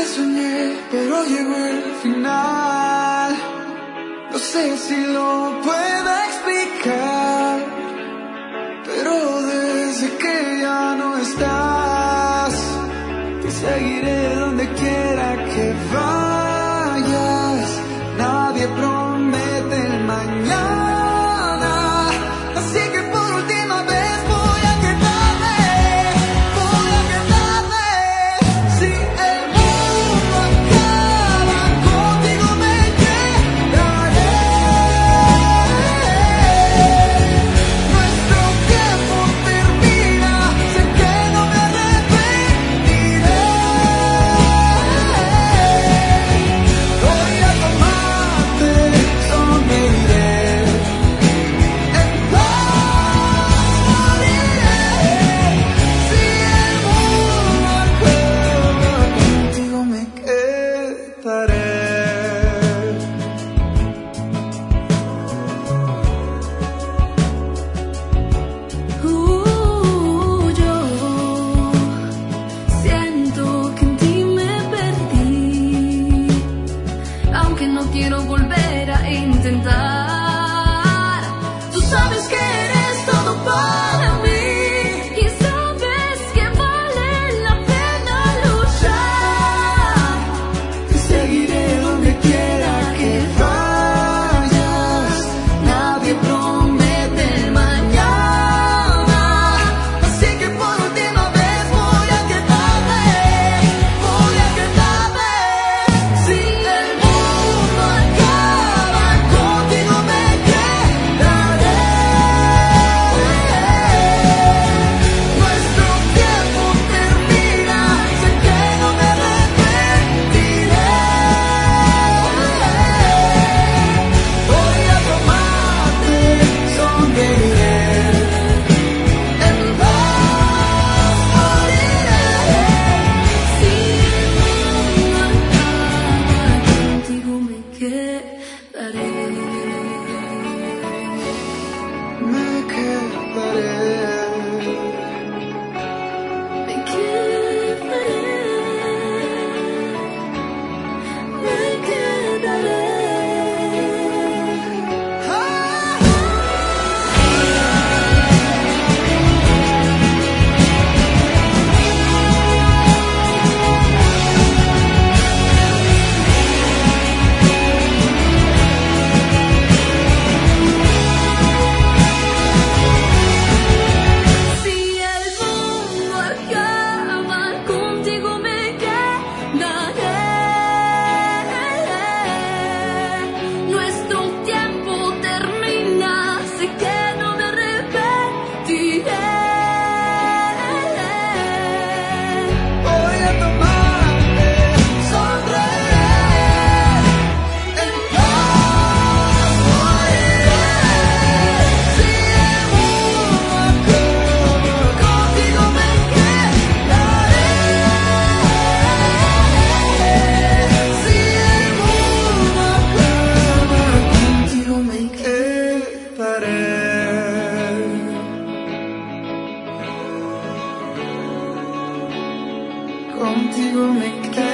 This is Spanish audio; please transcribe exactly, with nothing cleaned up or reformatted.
soñé, pero llegó el final. No sé si lo pueda explicar, pero desde que ya no estás, te seguiré donde quiera que vayas. Nadie promete el mañana, así que por última vez voy a quedarme, voy a quedarme. Si el mundo acaba, contigo me quedaré. Nuestro tiempo termina, sé que no me arrepentiré. Voy a tomarte, sonreiré, en paz moriré. Si el mundo acaba, contigo me quedaré. Uh, yo siento que en ti me perdí, aunque no quiero volver a intentar. Tú sabes que eres todo para mí y sabes que vale la pena luchar. Te seguiré donde quiera que vayas. Nadie promete el mañana, así que por última vez voy a quedarme, voy a quedarme. Si el mundo acaba, contigo me quedaré. Nuestro tiempo termina, sé que no me arrepentiré. Voy a tomarte, sonreiré, en paz moriré. Si el mundo acaba, contigo me quedaré. Me quedaré. Me quedaré, me quedaré. Si el mundo acaba, contigo me quedaré. Nuestro tiempo termina, sé que no me arrepentiré. Voy a tomarte, sonreiré, en paz moriré. Si el mundo acaba, contigo me quedaré. Si el mundo acaba, contigo me quedaré. Contigo me quedaré.